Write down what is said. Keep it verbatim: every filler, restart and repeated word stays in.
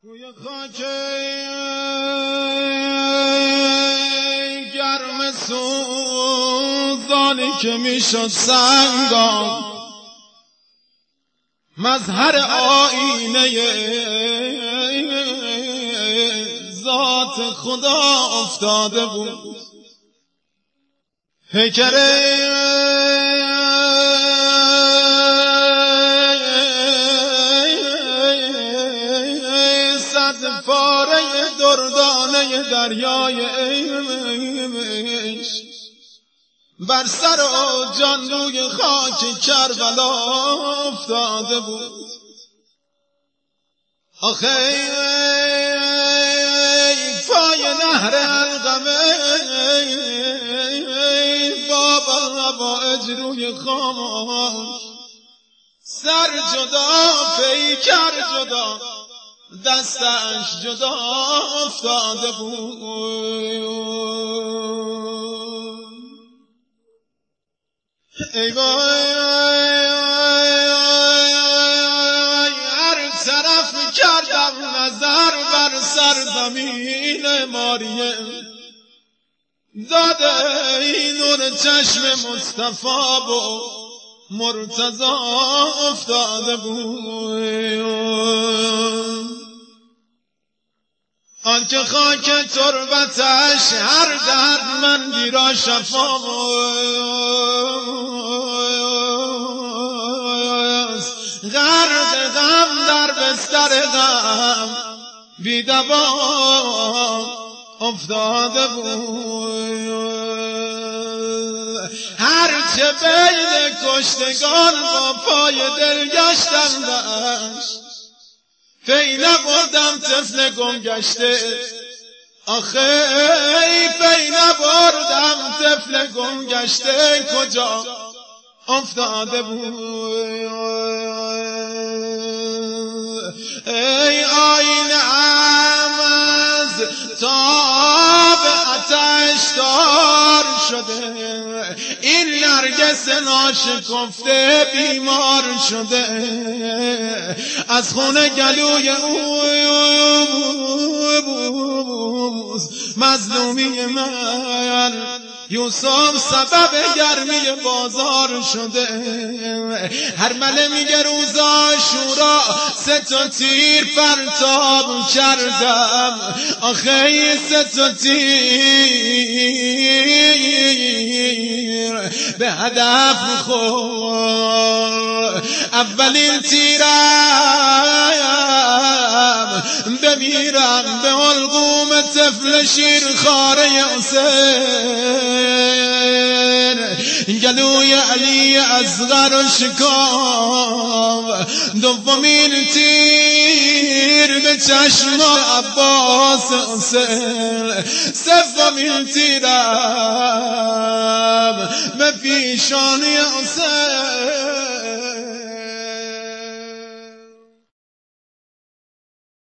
توی خاک گرم سوزانی که میشد سنگان مظهر آینه ذات خدا افتاده بود. پیکر صد پاره دردانه دریای عشق بر سر و جان روی خاک کربلا افتاده بود. آخه پای نهر القمه بابا با اجروی خاموش سر جدا پیکر جدا دستش جدا افتاده بود. ای وای هر طرف کردم نظر بر سرزمین ماریه داده این نور چشم مصطفی و مرتضی افتاده بود. آنکه خاک تربتش هر دردمندی را شفا غرق غم در بستر غم بی دوا افتاده بود. هرچه بین کشتگان با پای دل گشتم داشت پی نبردم طفل گم گشته. آخه پی نبردم طفل گم گشته کجا افتاده بود. ای آینه ام از تاب آتش دار شده این نرگس ناشکفته بیمار شده از خون گلوی او مظلومی من یوسف سبب گرمی بازار شده. هر مله میگه روزا شورا سه تا تیر پرتاب کردم. آخه سه تا تیر به هدف خورد. اولین تیرم بمیرم به حلقوم طفل شیرخواره حسین گلوی علی اصغر شکام. دومین تیر به چشم عباس حسین. سومین تیرم به پیشانی حسین.